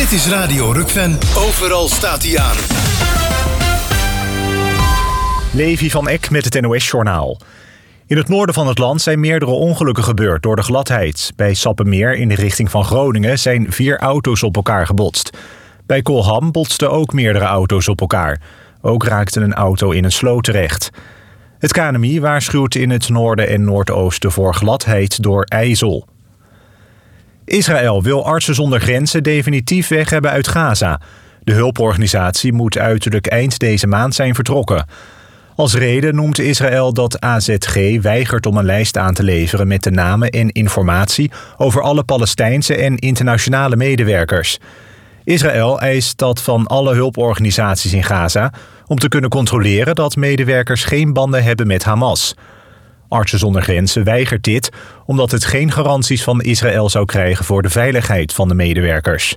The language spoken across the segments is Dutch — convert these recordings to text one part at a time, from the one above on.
Dit is Radio Rukven. Overal staat hij aan. Levi van Eck met het NOS-journaal. In het noorden van het land zijn meerdere ongelukken gebeurd door de gladheid. Bij Sappemeer in de richting van Groningen zijn 4 auto's op elkaar gebotst. Bij Kolham botsten ook meerdere auto's op elkaar. Ook raakte een auto in een sloot terecht. Het KNMI waarschuwt in het noorden en noordoosten voor gladheid door ijzel. Israël wil Artsen zonder Grenzen definitief weg hebben uit Gaza. De hulporganisatie moet uiterlijk eind deze maand zijn vertrokken. Als reden noemt Israël dat AZG weigert om een lijst aan te leveren met de namen en informatie over alle Palestijnse en internationale medewerkers. Israël eist dat van alle hulporganisaties in Gaza om te kunnen controleren dat medewerkers geen banden hebben met Hamas. Artsen zonder Grenzen weigert dit omdat het geen garanties van Israël zou krijgen voor de veiligheid van de medewerkers.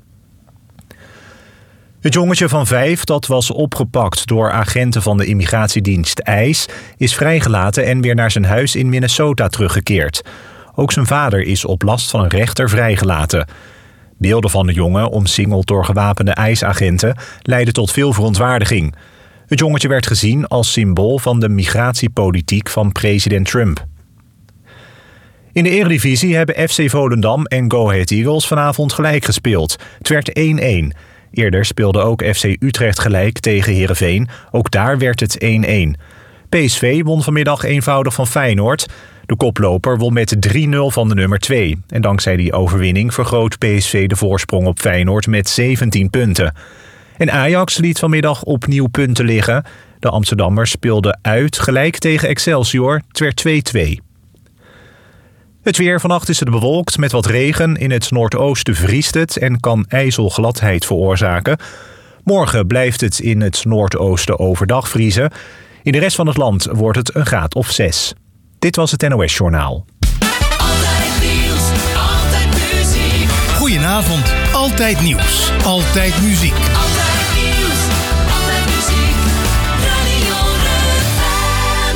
Het jongetje van 5 dat was opgepakt door agenten van de immigratiedienst ICE is vrijgelaten en weer naar zijn huis in Minnesota teruggekeerd. Ook zijn vader is op last van een rechter vrijgelaten. Beelden van de jongen, omsingeld door gewapende ICE-agenten, leidden tot veel verontwaardiging. Het jongetje werd gezien als symbool van de migratiepolitiek van president Trump. In de Eredivisie hebben FC Volendam en Go Ahead Eagles vanavond gelijk gespeeld. Het werd 1-1. Eerder speelde ook FC Utrecht gelijk tegen Heerenveen. Ook daar werd het 1-1. PSV won vanmiddag eenvoudig van Feyenoord. De koploper won met 3-0 van de nummer 2. En dankzij die overwinning vergroot PSV de voorsprong op Feyenoord met 17 punten. En Ajax liet vanmiddag opnieuw punten liggen. De Amsterdammers speelden uit gelijk tegen Excelsior. Het werd 2-2. Het weer: vannacht is het bewolkt met wat regen. In het noordoosten vriest het en kan ijzelgladheid veroorzaken. Morgen blijft het in het noordoosten overdag vriezen. In de rest van het land wordt het een graad of 6. Dit was het NOS-journaal. Altijd nieuws, altijd muziek. Goedenavond, altijd nieuws, altijd muziek. Altijd nieuws, altijd muziek. Radio Rukven.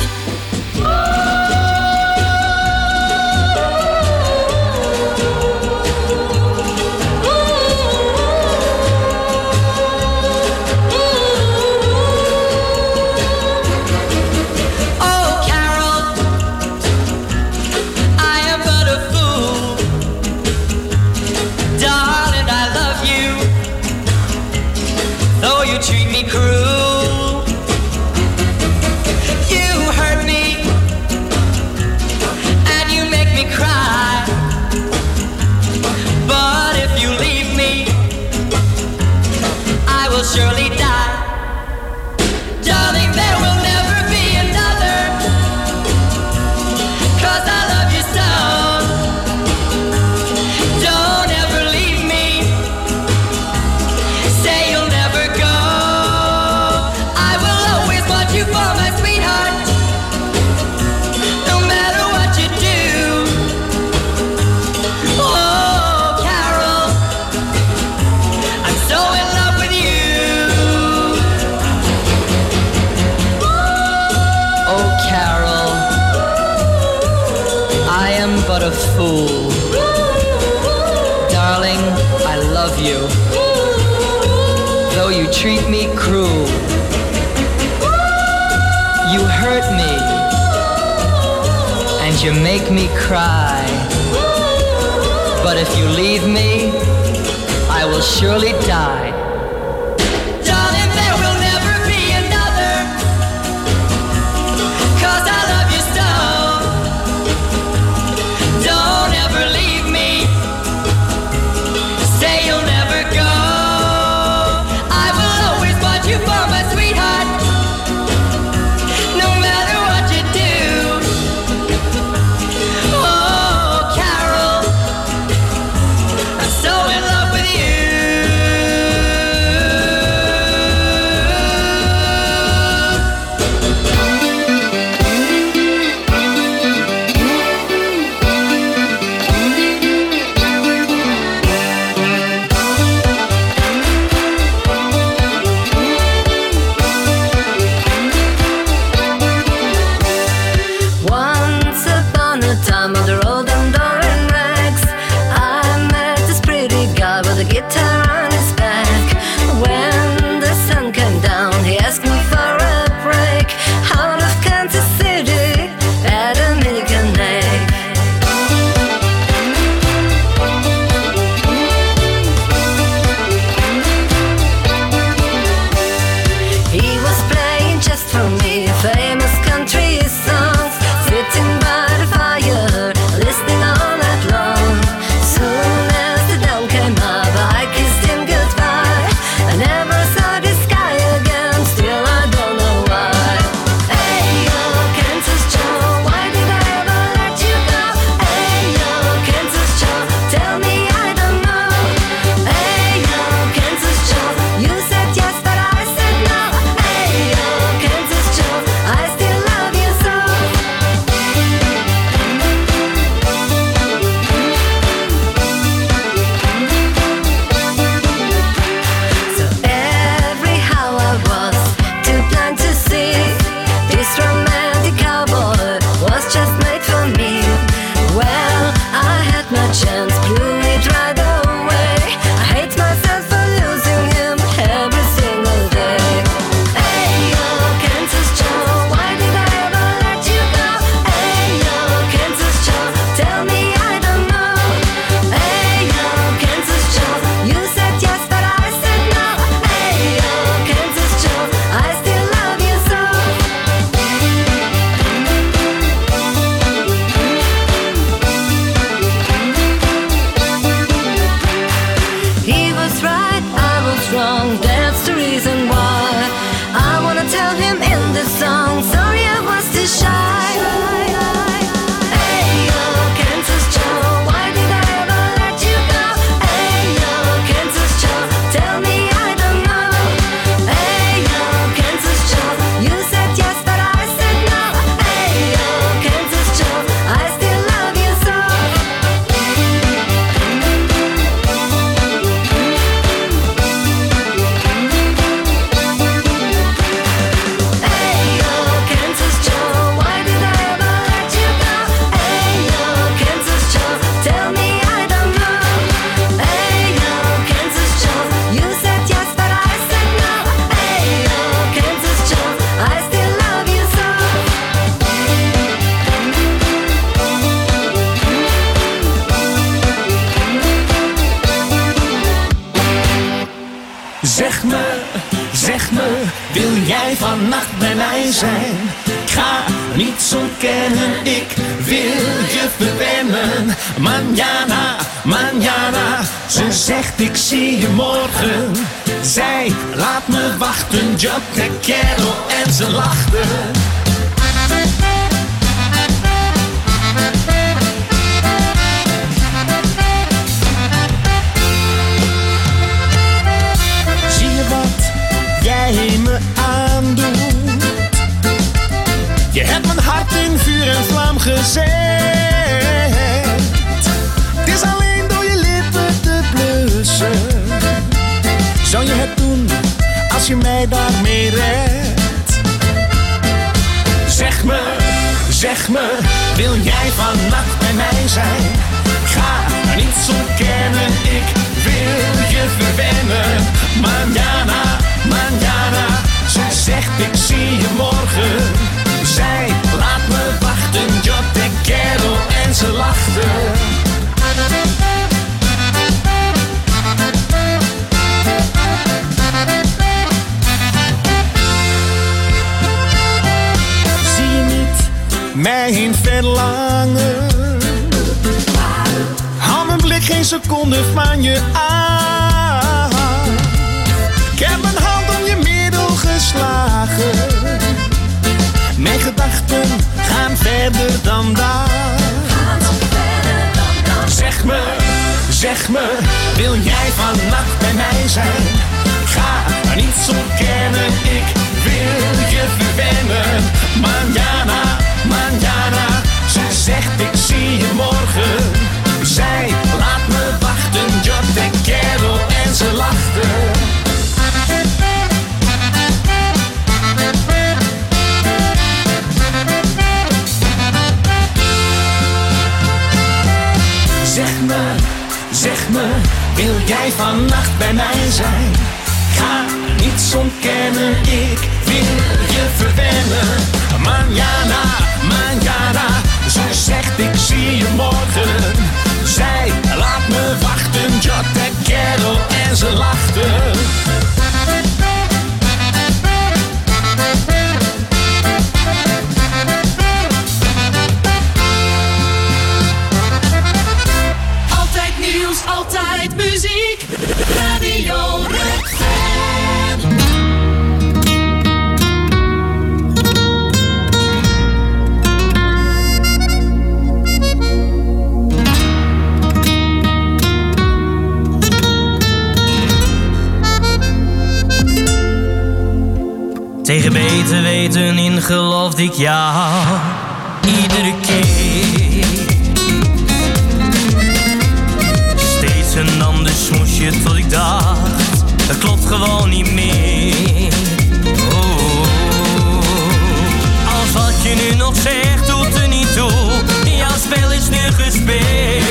Oh, Carol, I am but a fool. Darling, I love you, though you treat me cruel. You hurt me, and you make me cry. But if you leave me, I will surely die. Darling, there will never be another, 'cause I love you so. Don't ever leave me, say you'll never go. I will always want you for my sweetheart, no matter what you do. Oh, Carol, I'm so in love with you. Oh, Carol, I am but a fool. Darling, I love you, though you treat me cruel. You hurt me, and you make me cry. But if you leave me, I will surely die. Darling, there will never be another, 'cause I love you so. Don't ever leave me, say you'll never go. I will always want you for my sweetheart, no matter what you do. Oh, Carol, I'm so in love with you. Zeg me, wil jij vannacht bij mij zijn? Ik ga niets ontkennen, ik wil je verwennen. Mañana, ze zegt ik zie je morgen. Zij laat me wachten, yo te quiero, en ze lachte. Jij me aandoet. Je hebt mijn hart in vuur en vlam gezet. Het is alleen door je lippen te blussen. Zou je het doen als je mij daarmee redt? Zeg me, wil jij vannacht bij mij zijn? Ik ga niets ontkennen, ik wil je verwennen. Mañana, ze zegt ik zie je morgen. Zij laat me wachten, yo te quiero, en ze lachte. Zie je niet mijn verlangen? Hou mijn blik geen seconde van je aan. Ik heb mijn hand om je middel geslagen. Mijn gedachten gaan verder dan daar. Zeg me, wil jij vannacht bij mij zijn? Ik ga niets ontkennen, ik wil je verwennen. Mañana, ze zegt ik zie je morgen. Zij laat me wachten, yo te quiero, en ze lachte. Zeg me, wil jij vannacht bij mij zijn? Ik ga niets ontkennen, ik wil je verwennen. Mañana, ze zegt ik zie je morgen. Zij laat me wachten, yo te quiero, en ze lachte. Altijd muziek, Radio Red FM. Tegen beter weten in geloofde ik jou iedere keer. Een ander smoesje tot ik dacht, het klopt gewoon niet meer. Oh. Als wat je nu nog zegt doet er niet toe, jouw spel is nu gespeeld.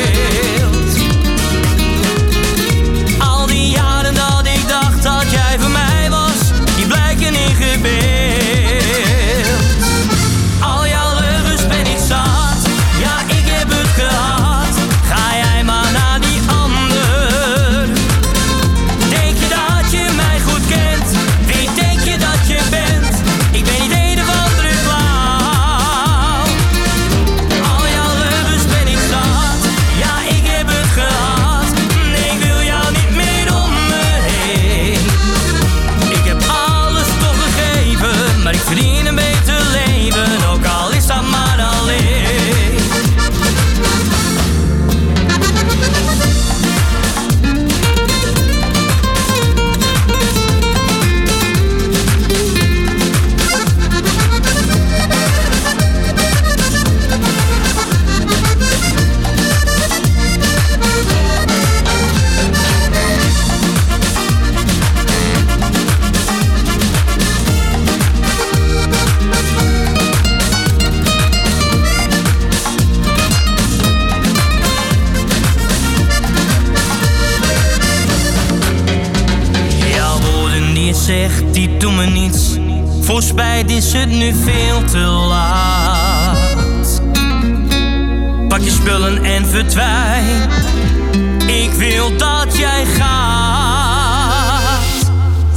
Al die jaren dat ik dacht dat jij voor mij was, die blijken ingebeeld. Al jouw leugens ben ik zat, ja ik heb het gehad. Ga jij maar naar die ander. Denk je dat je mij goed kent? Wie denk je dat je bent? Ik ben niet een of andere clown. Al jouw leugens ben ik zat, ja ik heb het gehad. Nee, ik wil jou niet meer om me heen. Ik heb alles toch gegeven, maar ik verdien een beter leven, ook al is dat maar alleen. Zegt, die doen me niets. Voor spijt is het nu veel te laat. Pak je spullen en verdwijn. Ik wil dat jij gaat.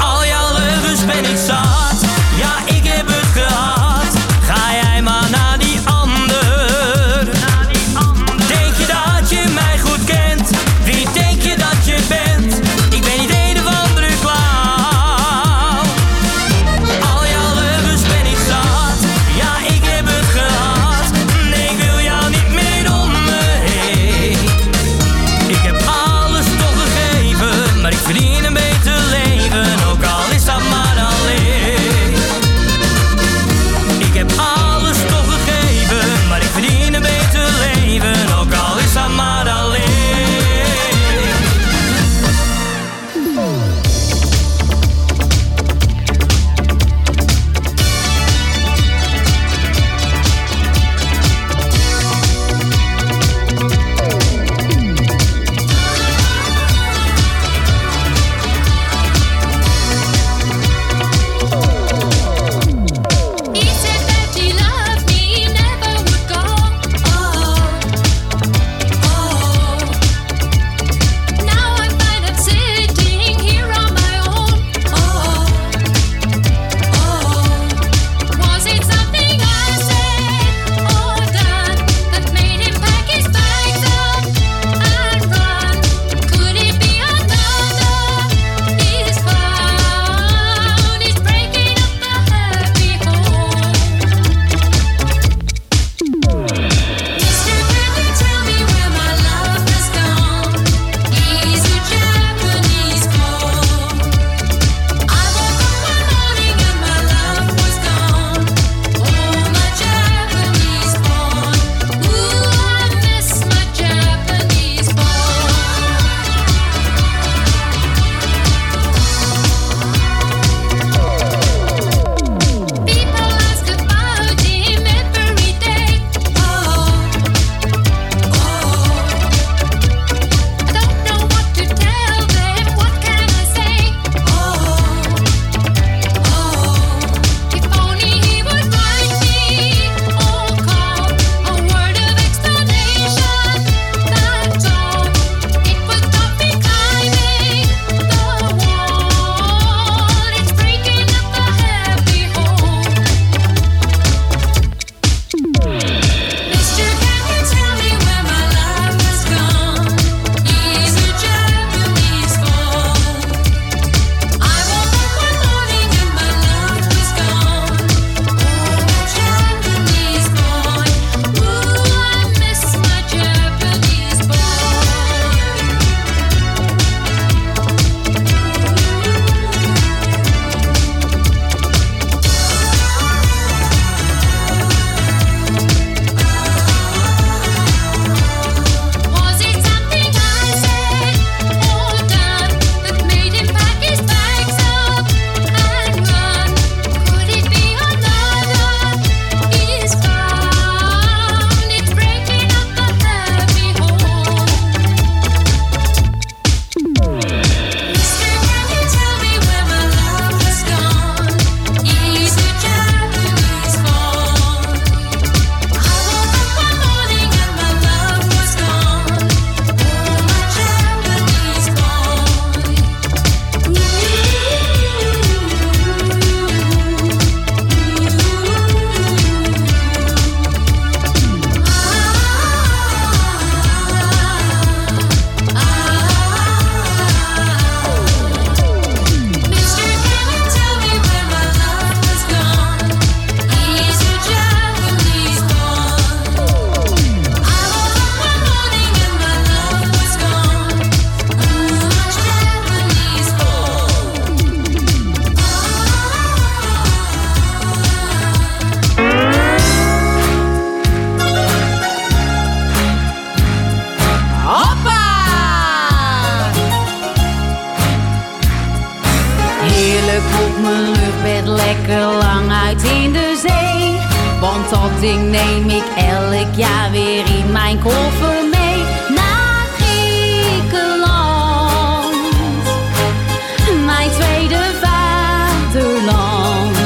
mijn luchtbed lekker lang uit in de zee. Want dat ding neem ik elk jaar weer in mijn koffer mee. Naar Griekenland, mijn tweede vaderland.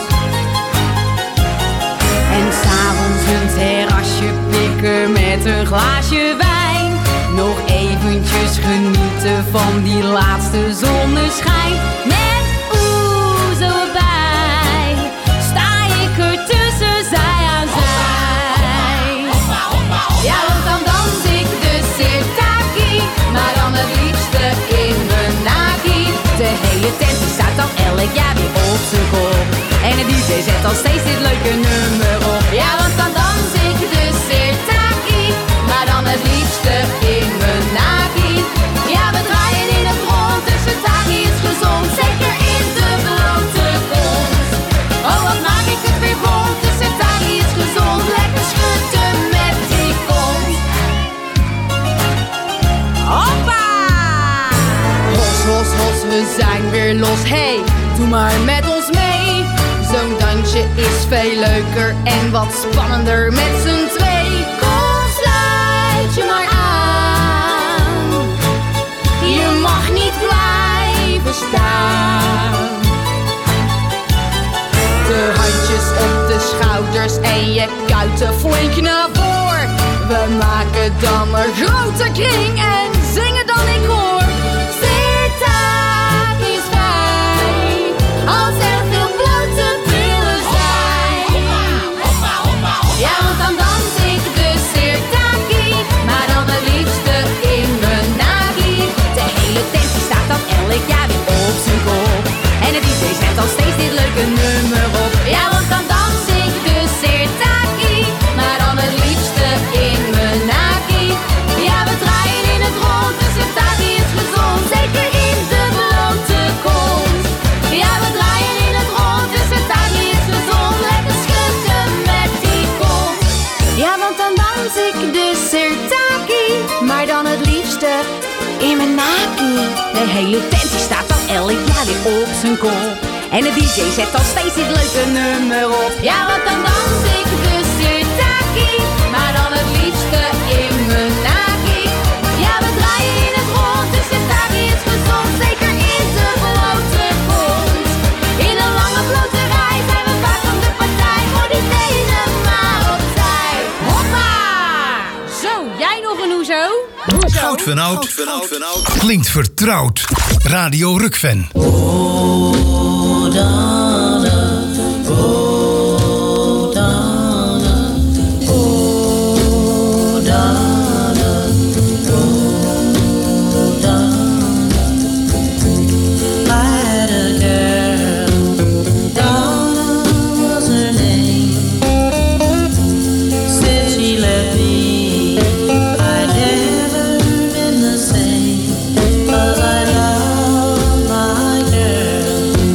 En s'avonds een terrasje pikken met een glaasje wijn. Nog eventjes genieten van die laatste zonneschijn. Met oezo erbij, sta ik er tussen zij aan zij. Ja, want dan dans ik de sirtaki, maar dan het liefste in mijn naki. De hele tent die staat dan elk jaar weer op zijn kop. En de DJ zet al steeds dit leuke nummer op. Ja, want dan dans ik de sirtaki, maar dan het liefste in mijn naki. Ja, we draaien in het rond, dus sirtaki is gezond. Zeker in de blote kont. Oh, wat maak ik het weer bont, de sirtaki is gezond. Lekker schudden met die kont. Hoppa! Hos, hos, hos, we zijn weer los. Hey, doe maar met ons mee. Zo'n dansje is veel leuker en wat spannender met z'n twee. Kom, sluit je maar aan. Je mag niet blijven staan. De handjes op de schouders en je kuiten flink naar voren. We maken dan een grote kring en zingen dan in koor. Sirtaki is fijn, als er veel blote pillen zijn. Ja, want dan dans ik de sirtaki, maar dan het liefste in mijn nagi. De hele tent die staat dan elk jaar weer op zijn kop. En de DJ zet al steeds dit leuke nummer op. Ja, want dan dans ik de sirtaki, maar dan het liefste in mijn nagi. Ja, we draaien in het rond, de sirtaki is gezond. Zeker in de blote kont. Ja, we draaien in het rond, de sirtaki is gezond. Lekker schudden met die kont. Ja, want dan dans ik de sirtaki, maar dan het liefste in mijn naki. De hele tent die staat dan elk jaar weer op zijn kop. En de DJ zet al steeds dit leuke nummer op. Ja, want dan dans ik de sirtaki, maar dan het liefste in mijn naki. Ja, we draaien in het rond, de sirtaki is gezond. Zeker in de blote kont. In een lange blote rij zijn we vaak van de partij. Voor die tenen maar opzij. Hoppa! Zo, jij nog een hoezo? Goud van oud. Klinkt vertrouwd. Radio Rukven. Cause I love my girl.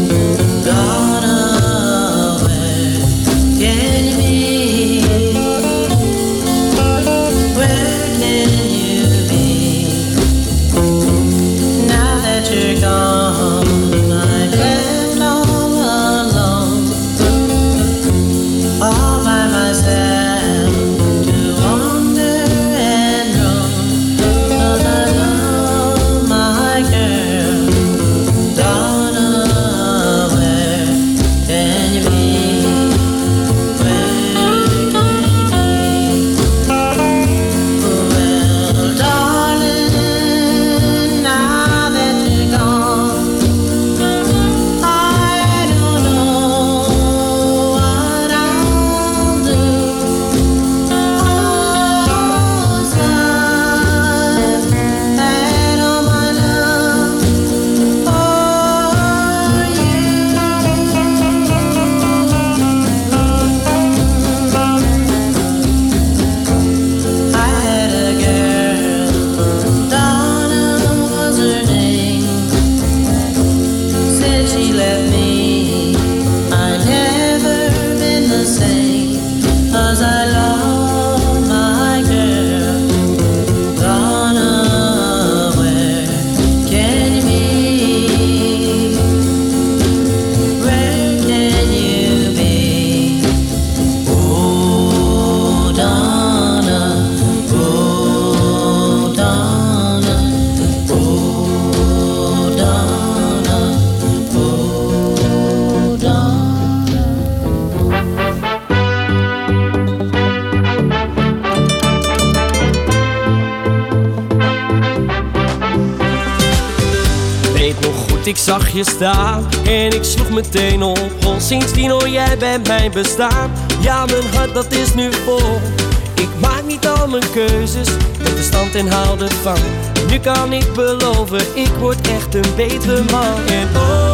weet nog goed, ik zag je staan en ik sloeg meteen op hol. Sindsdien hoor jij bij mijn bestaan. Ja, mijn hart dat is nu vol. Ik maak niet al mijn keuzes met verstand en hou ervan. Nu kan ik beloven, ik word echt een betere man. En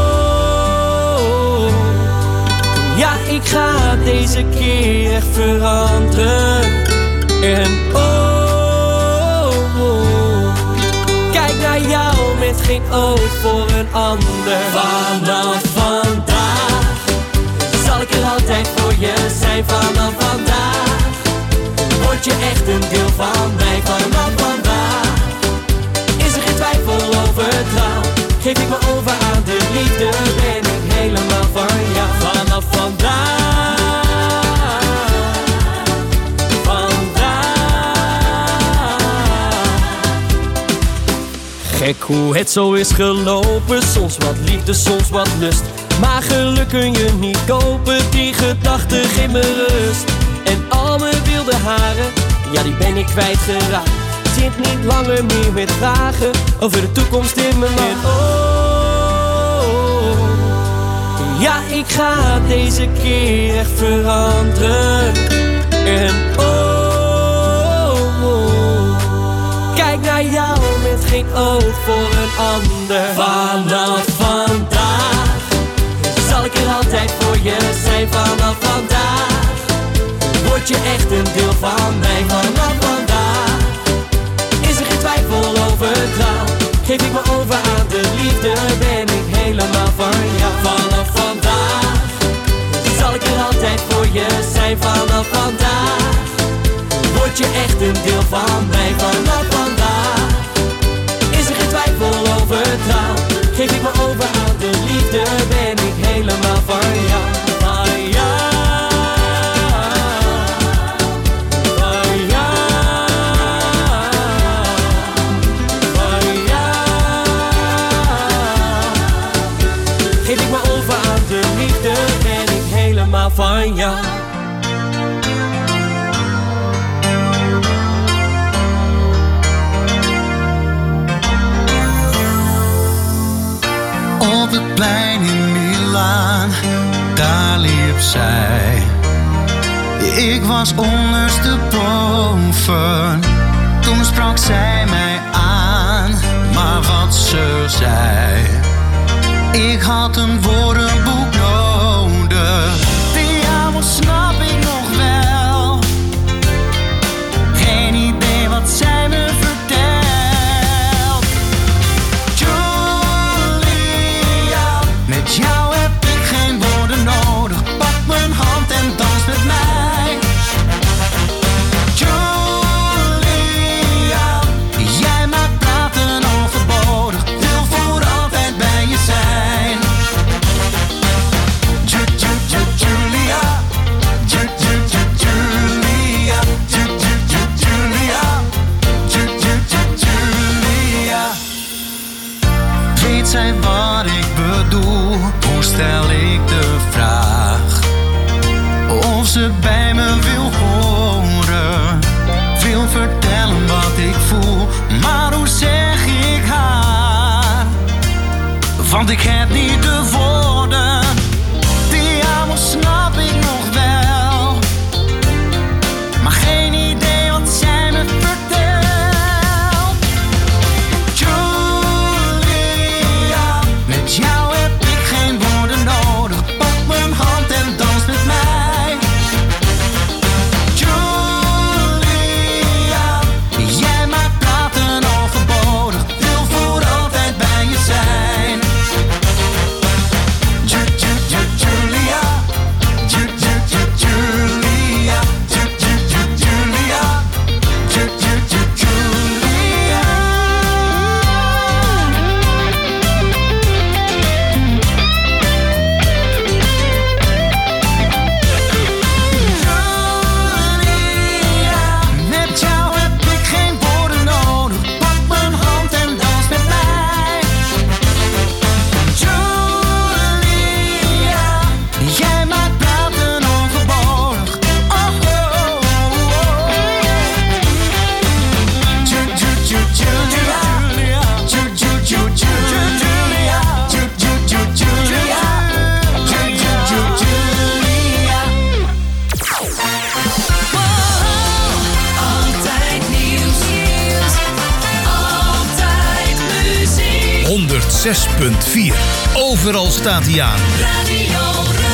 oh, ja, ik ga deze keer echt veranderen. En oh, kijk naar jou met geen oog voor een ander. Vanaf vandaag zal ik er altijd voor je zijn. Vanaf vandaag word je echt een deel van mij. Vanaf vandaag is er geen twijfel over trouw. Geef ik me over aan de liefde, ben ik helemaal van jou. Vanaf vandaag, gek hoe het zo is gelopen. Soms wat liefde, soms wat lust. Maar geluk kun je niet kopen. Die gedachte geeft me rust. En al mijn wilde haren, ja, die ben ik kwijtgeraakt. Zit niet langer meer met vragen over de toekomst in mijn land. Oh, ja, ik ga deze keer echt veranderen. En oh, kijk naar jou met geen oog voor een ander. Vanaf vandaag zal ik er altijd voor je zijn. Vanaf vandaag word je echt een deel van mij. Vanaf vandaag is er geen twijfel over trouw. Geef ik me over aan de liefde, ben ik helemaal van jou. Vanaf vandaag zal ik er altijd voor je zijn. Vanaf vandaag word je echt een deel van mij. Vanaf vandaag is er geen twijfel over trouw. Geef ik me over aan de liefde, ben ik helemaal van jou. Van jou. Geef ik me over aan de liefde, ben ik helemaal van jou. Op het plein in Milaan, daar liep zij. Ik was ondersteboven, toen sprak zij mij aan. Maar wat ze zei, ik had een woordenboek nodig. Die jou snap ik nog wel. Geen idee wat zij me vertelt. Julia, met jou heb ik geen woorden nodig. Pak mijn hand en dans met mij. Julia, jij maakt praten overbodig. Wil voor altijd bij je zijn. Julia, Julia. Weet zij wat ik bedoel? Hoe stel ik de vraag? Of ze bij me wil horen, wil vertellen wat ik voel. Maar hoe zeg ik haar? Want ik heb niet de woorden. Die amo snap ik nog wel, maar geen idee wat zij me vertelt. Julia, met jou heb ik geen woorden nodig. Pak mijn hand en dans met mij. Julia, jij maakt praten overbodig. Wil voor altijd bij je zijn. 106.4. Overal staat hij aan. Radio Rukven.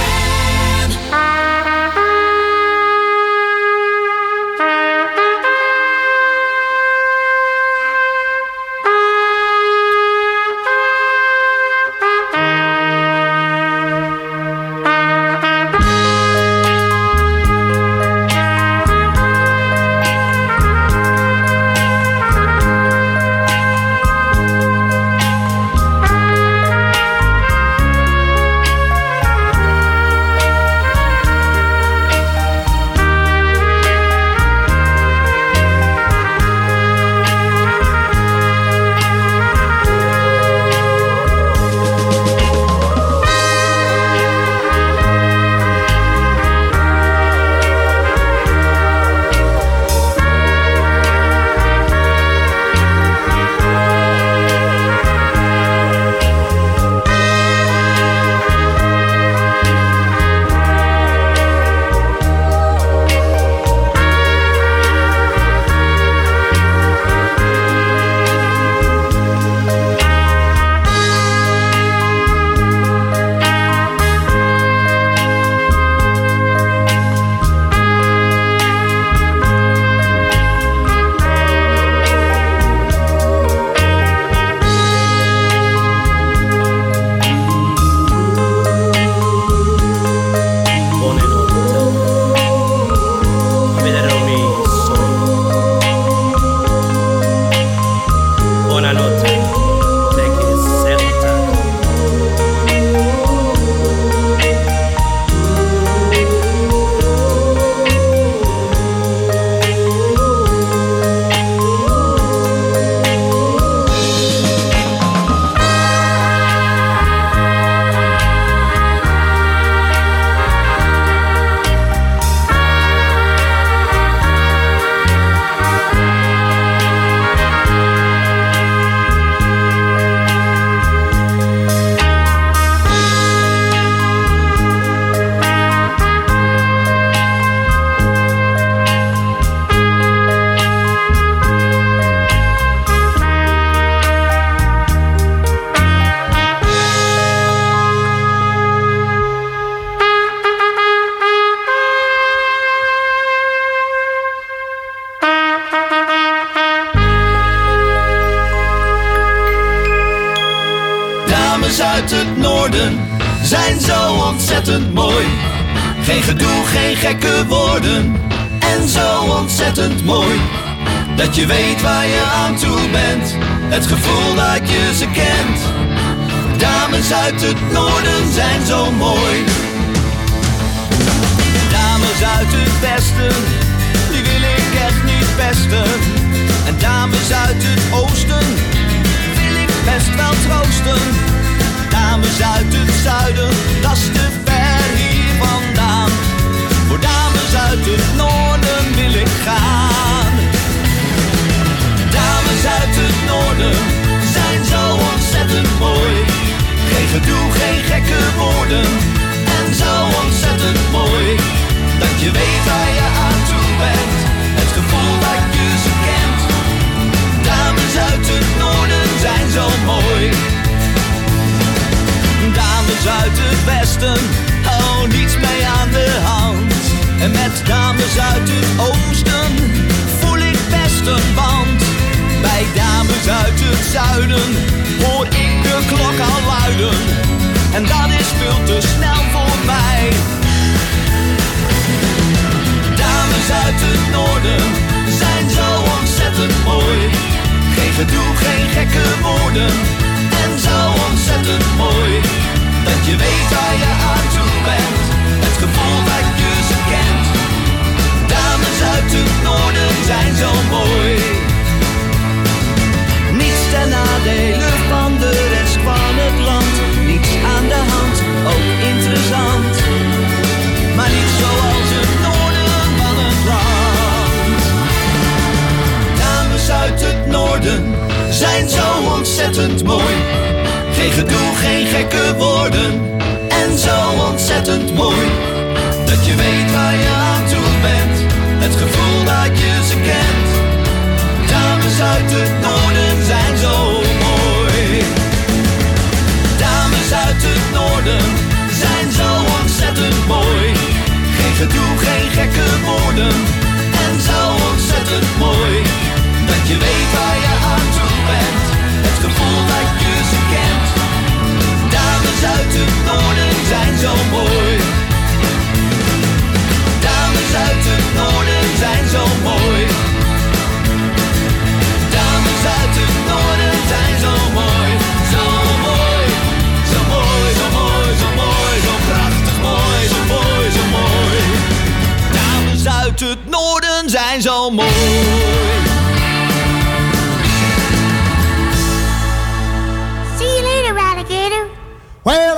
Uit het noorden zijn zo ontzettend mooi. Geen gedoe, geen gekke woorden. En zo ontzettend mooi. Dat je weet waar je aan toe bent. Het gevoel dat je ze kent. Dames uit het noorden zijn zo mooi. Dames uit het westen, die wil ik echt niet pesten. En dames uit het oosten wil ik best wel troosten. Dames uit het zuiden, dat is te ver hier vandaan. Voor dames uit het noorden wil ik gaan. Dames uit het noorden zijn zo ontzettend mooi. Geen gedoe, geen gekke woorden. En zo ontzettend mooi. Dat je weet waar je aan toe bent. Het gevoel dat je ze kent. Dames uit het noorden zijn zo mooi. Dames uit het westen, oh niets mee aan de hand. En met dames uit het oosten voel ik best een band. Bij dames uit het zuiden hoor ik de klok al luiden. En dat is veel te snel voor mij. Dames uit het noorden zijn zo ontzettend mooi. Geen gedoe, geen gekke woorden. En zo ontzettend mooi. Dat je weet waar je aan toe bent. Het gevoel dat je ze kent. Dames uit het noorden zijn zo mooi. Niets ten nadele van de rest van het land. Niets aan de hand, ook interessant. Maar niet zoals het noorden van het land. Dames uit het noorden zijn zo ontzettend mooi. Geen gedoe, geen gekke woorden. En zo ontzettend mooi. Dat je weet waar je aan toe bent. Het gevoel dat je ze kent. Dames uit het noorden zijn zo mooi.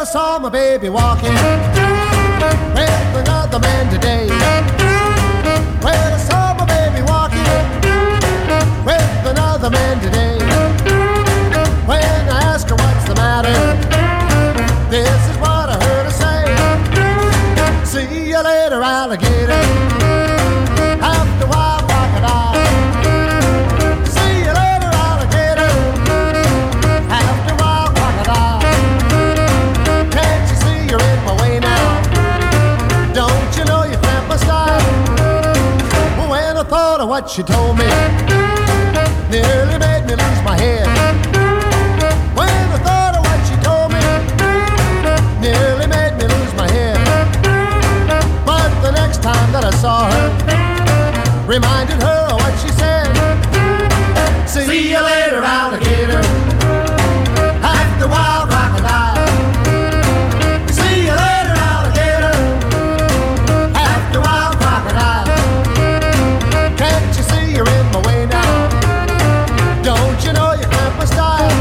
I saw my baby walking with another man today. Well, I saw my baby walking with another man today. When I asked her what's the matter, this is what I heard her say. See you later, alligator. After a while, crocodile. See you later, alligator. After a while, crocodile. Can't you see you're in my way now? Don't you know you cramp my style? When I thought of what she told me, nearly made me lose my head. When I thought of what she told me, nearly made me lose my head. But the next time that I saw her, reminded her of what she said. See you later, alligator. After a while, crocodile. See you later, alligator. After a while, crocodile. Can't you see you're in my way now? Don't you know you cramp my style?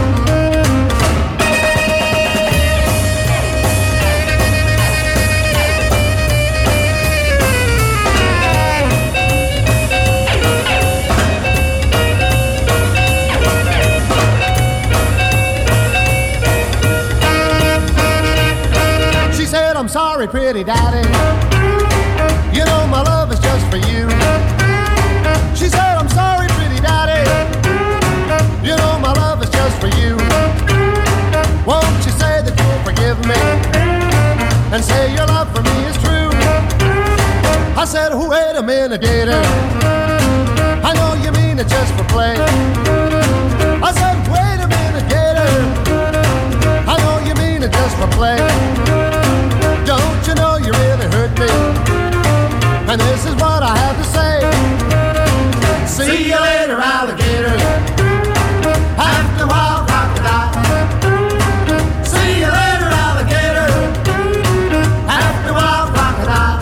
She said, I'm sorry, pretty daddy. You know my love is just for you. She said, I'm sorry, pretty daddy. You know my love is just for you. Won't you say that you'll forgive me and say your love for me is true? I said, oh, wait a minute, gator. I know you mean it just for play. I said, wait a minute, gator. I know you mean it just for play. Don't you know you really hurt me? And this is what I have to say. See you later, alligator. After a while, crocodile. See you later, alligator. After a while, crocodile.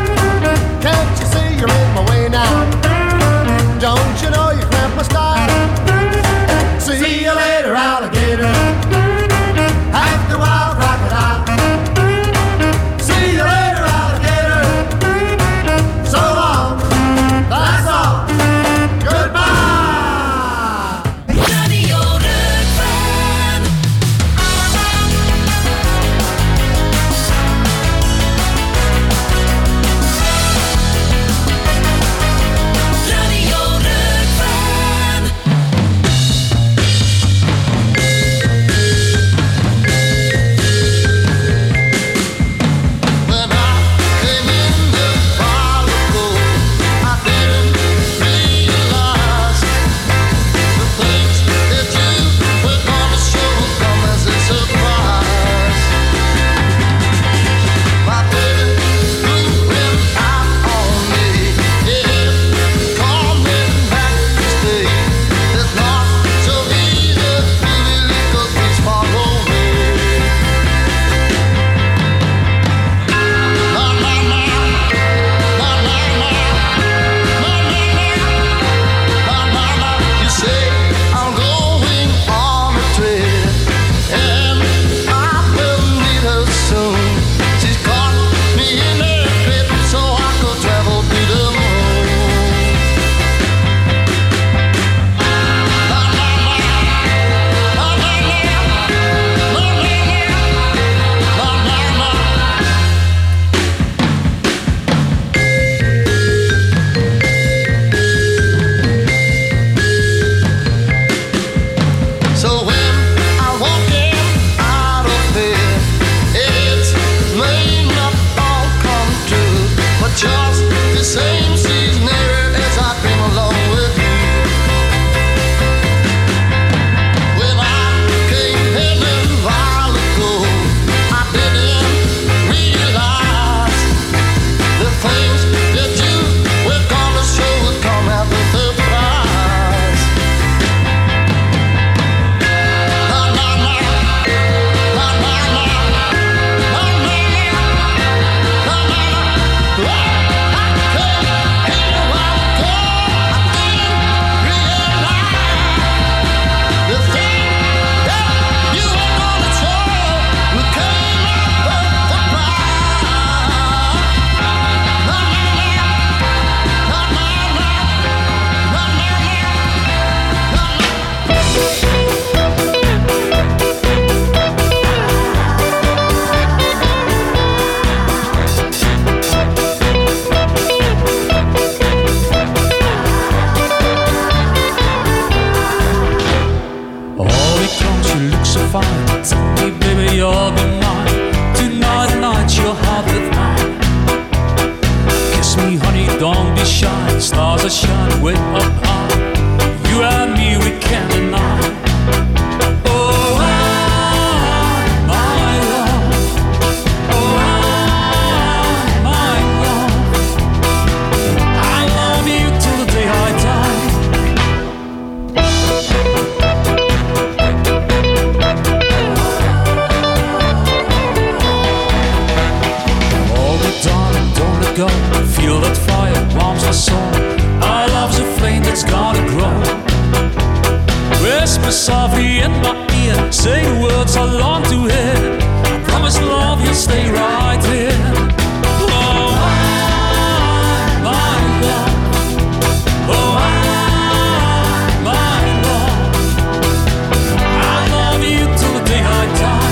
Can't you see you're in my way now? Don't you know you cramp my style? fine. Tell me, baby, you'll be mine. Tonight, night, you'll have it mine. Kiss me, honey, don't be shy. Stars are shining way up high. You and me, we can't deny. Oh, my love. Oh, my love. I love you till the day I die. Oh, darling, don't let go. Feel that fire warms my soul. Our love's a flame that's gonna grow. Whisper softly in my ear, say the words I long to hear. I promise, love, you'll stay right here. Oh, my love. Oh, my love. I love you till the day I die.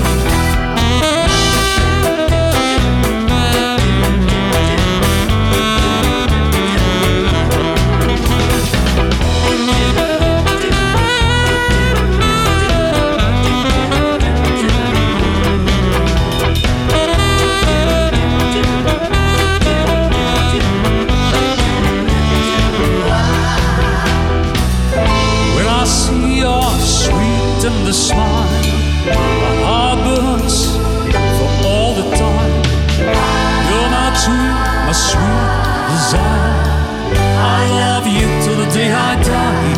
And the smile, my heart burns for all the time. You're my true, my sweet desire. I love you till the day I die.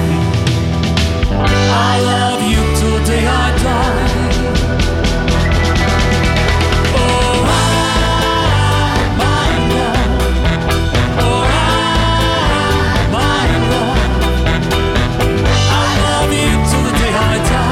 I love you till the day I die. Oh, my love. Oh, my love. I love you till the day I die.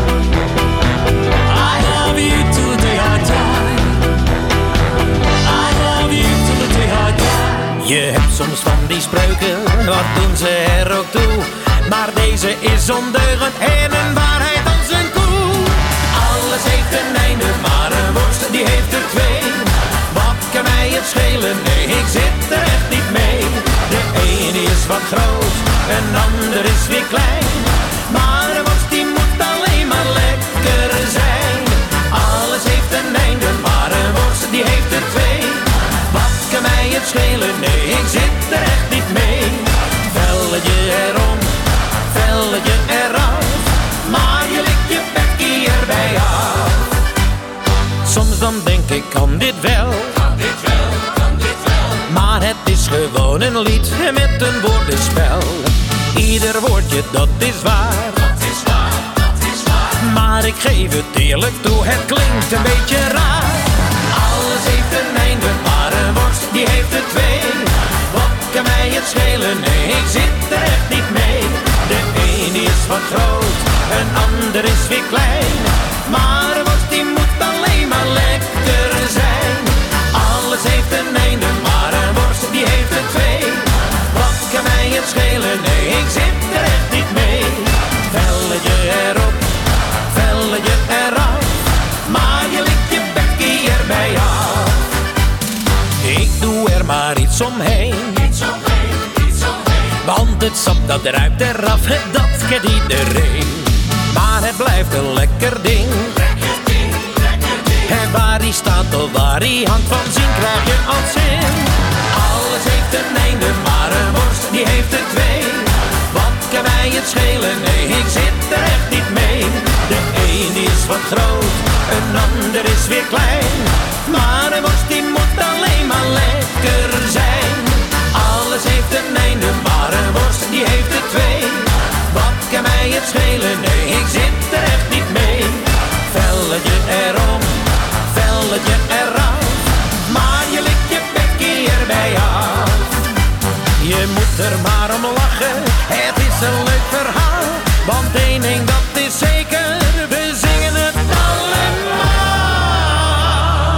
Je hebt soms van die spreuken, wat doen ze er ook toe? Maar deze is ondeugend en een waarheid als een koe. Alles heeft een einde, maar een worst die heeft er twee. Wat kan mij het schelen? Nee, ik zit er echt niet mee. De ene is wat groot, een ander is weer klein. Maar een worst die moet alleen maar lekker zijn. Alles heeft een einde, maar een worst die heeft er twee. Wat kan mij het schelen? Nee, ik zit er echt niet mee. Velletje erom, velletje eraf. Maar je likt je bekkie erbij af. Soms dan denk ik, kan dit wel? Kan dit wel, kan dit wel? Maar het is gewoon een lied met een woordenspel. Ieder woordje, dat is waar. Dat is waar, dat is waar. Maar ik geef het eerlijk toe, het klinkt een beetje raar. Alles heeft een einde, maar een worst die heeft er twee. Wat kan mij het schelen? Nee, ik zit er echt niet mee. De ene is wat groot, een ander is weer klein. Maar een worst die moet alleen maar lekker zijn. Alles heeft een einde, maar een worst die heeft er twee. Wat kan mij het schelen? Nee, ik zit er echt niet mee. Velletje erop, velletje eraf. Maar je likt je bekkie erbij af. Ik doe er maar iets omheen. Want het sap dat ruikt eraf, dat kent iedereen. Maar het blijft een lekker ding. En waar die staat of waar die hangt, van zin krijg je als zin. Alles heeft een einde, maar een worst die heeft er twee. Wat kan mij het schelen? Nee, ik zit er echt niet mee. De een is wat groot, een ander is weer klein. Maar een worst die moet alleen maar lekker zijn. Alles heeft een einde, maar een worst die heeft er twee. Wat kan mij het schelen? Nee, ik zit er echt niet mee. Velletje erom, velletje eraf. Maar je likt je bekkie erbij af. Je moet er maar om lachen, het is een leuk verhaal. Want één ding dat is zeker, we zingen het allemaal.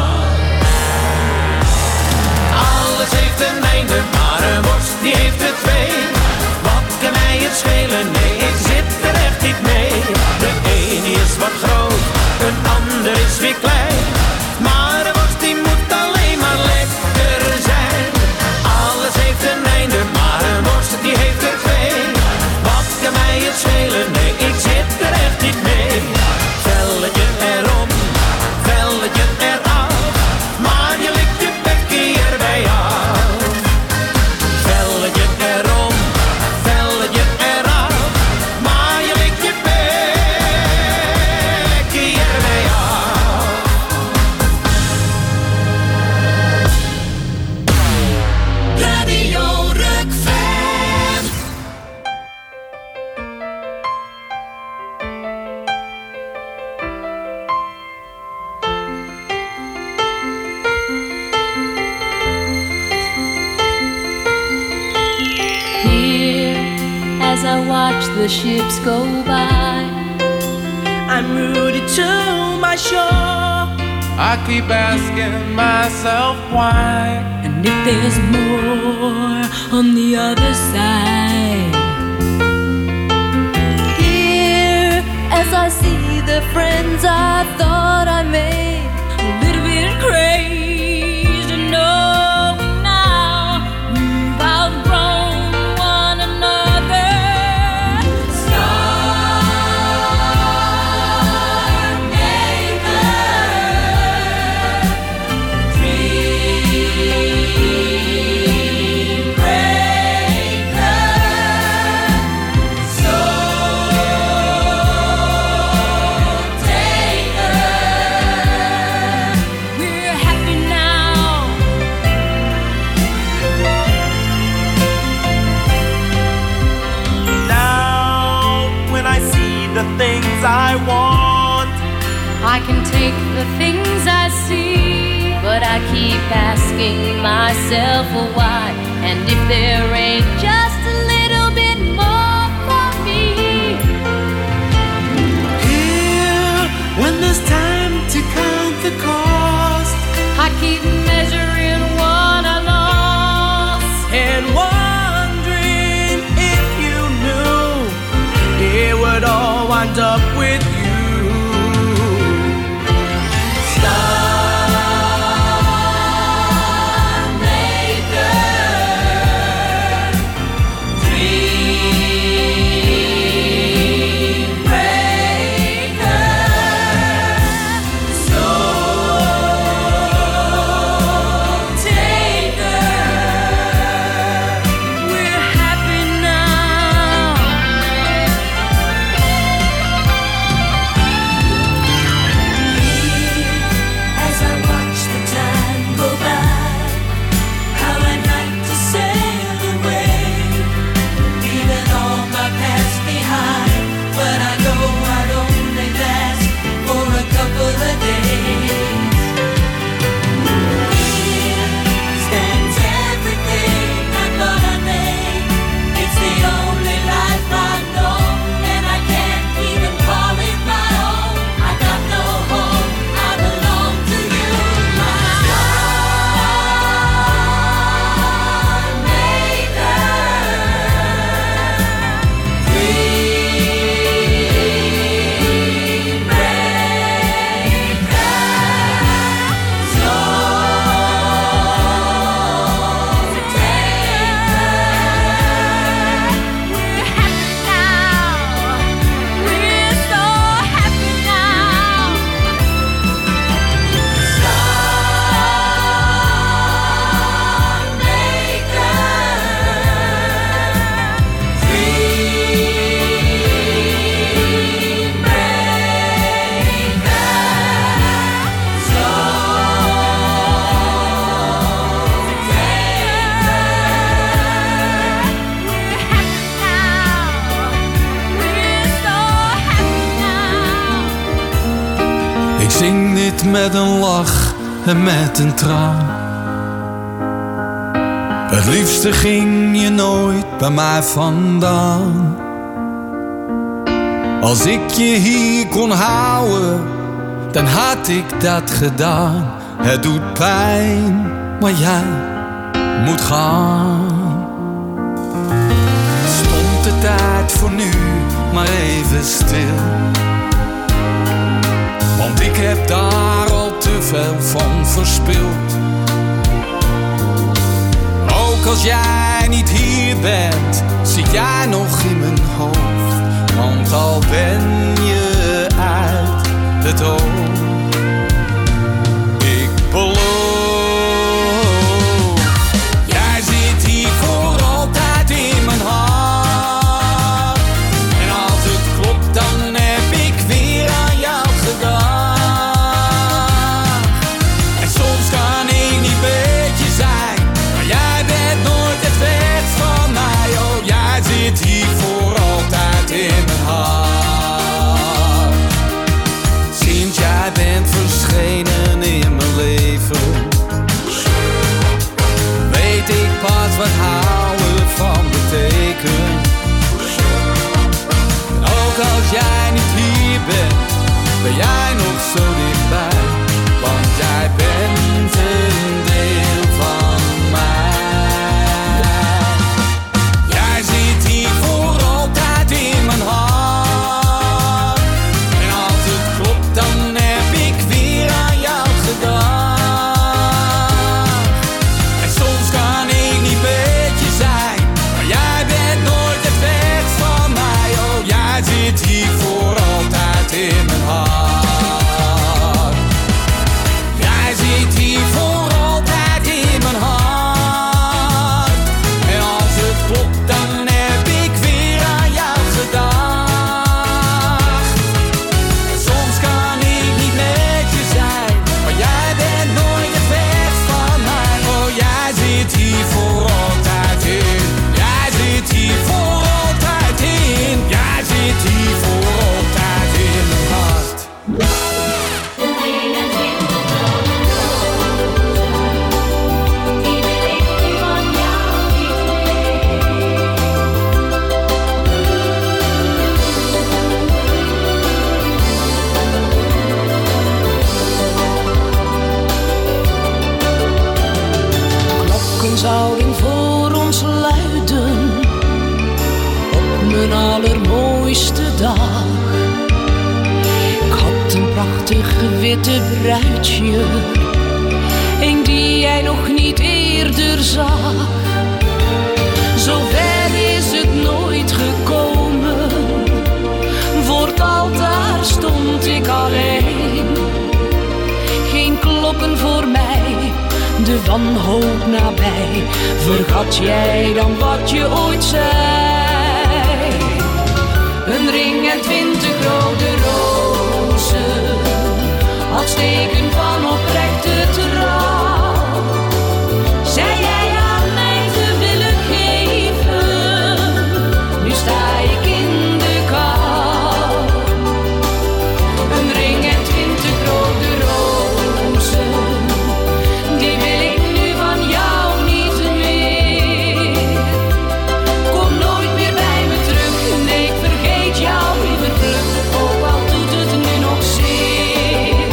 the ships go by. I'm rooted to my shore. I keep asking myself why. And if there's more on the other side. Here, as I see the friends I thought I made, a little bit crazy, no. Now we've outgrown one another. Things I want, I can take the things I see, but I keep asking myself why. And if there ain't just a little bit more for me. Here, when there's time to count the cost, I keep measuring what I lost and wondering if you knew it would all wind up with you. Ik zing dit met een lach en met een traan. Het liefste ging je nooit bij mij vandaan. Als ik je hier kon houden, dan had ik dat gedaan. Het doet pijn, maar jij moet gaan. Stond de tijd voor nu maar even stil, want ik heb daar al te veel van verspild. Ook als jij niet hier bent, zit jij nog in mijn hoofd. Want al ben je uit het oog, ik beloof. Jij zit hier voor altijd in mijn hart. En als het klopt, dan heb ik weer aan jou gedacht. En soms kan ik niet met je zijn, maar jij bent nooit het weg van mij. Oh, jij zit hier voor altijd in mijn hart. Sinds jij bent zo dichtbij, want jij bent een deel van mij. Jij zit hier voor altijd in mijn hart. En als het klopt, dan heb ik weer aan jou gedacht. En soms kan ik niet met je zijn, maar jij bent nooit het weg van mij. Oh, jij zit hier voor altijd in mijn hart. Jij zit hier voor altijd in mijn hart. En als het klopt, dan heb ik weer aan jou gedacht. En soms kan ik niet met je zijn, maar jij bent nooit het weg van mij. Oh, jij zit hier voor altijd in. Jij zit hier voor altijd in. Jij zit hier voor altijd in mijn hart. Klokken zouden voor ons luiden op mijn allermooiste dag. Ik had een prachtig witte bruidje, een die jij nog niet eerder zag. Zover is het nooit gekomen, voor het altaar stond ik alleen. Geen klokken voor mij, de wanhoop nabij, vergat jij dan wat je ooit zei? Een ring en 20 rode rozen, als teken van oprechte trouw, zei jij aan mij te willen geven, nu sta ik in de kou. Een ring en 20 rode rozen, die wil ik nu van jou niet meer. Kom nooit meer bij me terug, nee, ik vergeet jou liever vlug, ook al doet het nu nog zeer.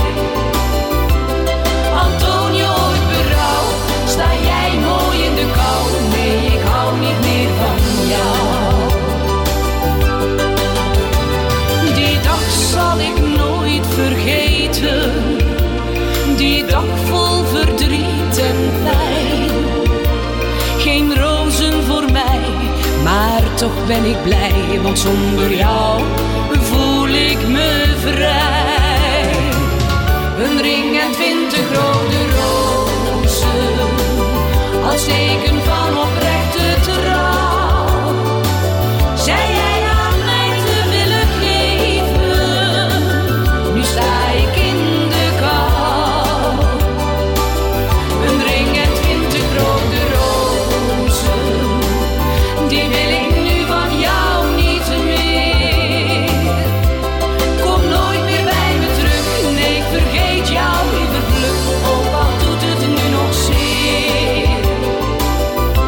Antonio, ooit berouw, sta jij mooi in de kou, nee, ik hou niet meer van jou. Die dag zal ik nooit vergeten, die dag vol verdriet en pijn. Geen rozen voor mij, maar toch ben ik blij, want zonder jou voel ik me vrij. Een ring en 20 rode rozen, als teken van oprechte trouw, zei jij aan mij te willen geven, nu sta ik in de kou. Een ring en 20 rode rozen, die wil ik nu van jou niet meer. Kom nooit meer bij me terug, nee, ik vergeet jou liever vlug, ook al doet het nu nog zeer.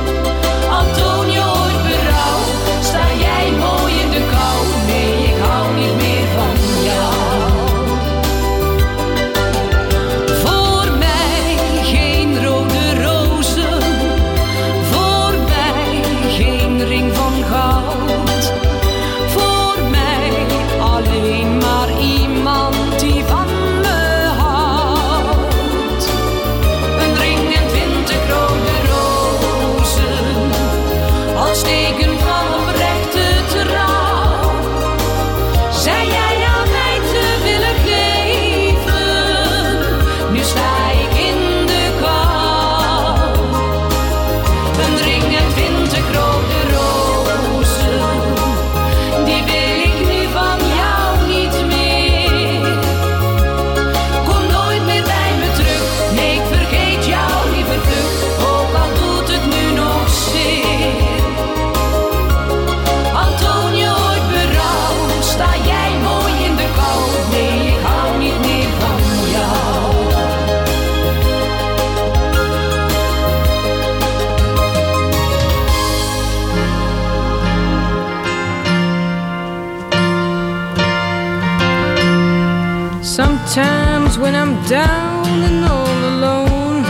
Sometimes when I'm down and all alone,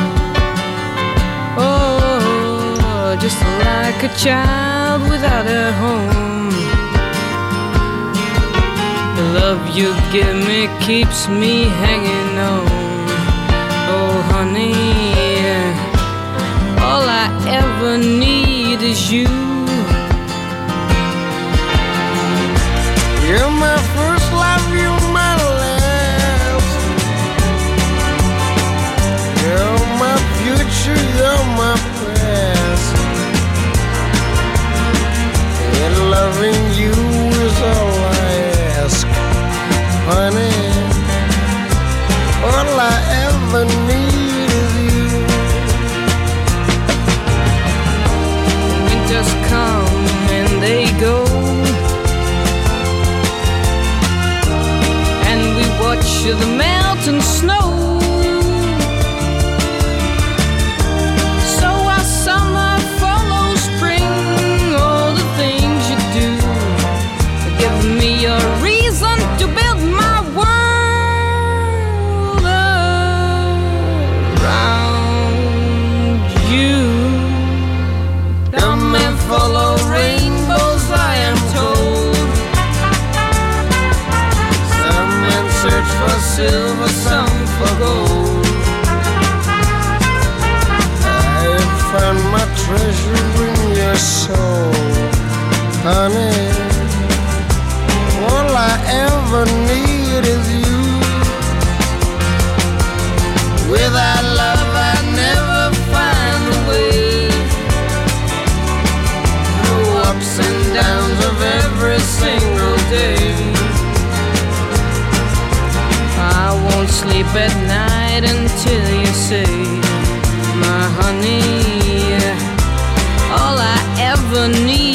oh, just like a child without a home. The love you give me keeps me hanging on. Oh honey, all I ever need is you. You're my first love, you're my last. You're my future, you're my past. And loving you is all I ask, honey. All I ever need is you. Winters come and they go, watch the melting snow. So our summer follows spring. All the things you do give me a reason to build my world around you. Come and follow rainbows, I am told. Search for silver, some for gold. I found my treasure in your soul, honey. All I ever need is you. Without love I never find a way through ups and downs of every single day. I won't sleep at night until you say, my honey, all I ever need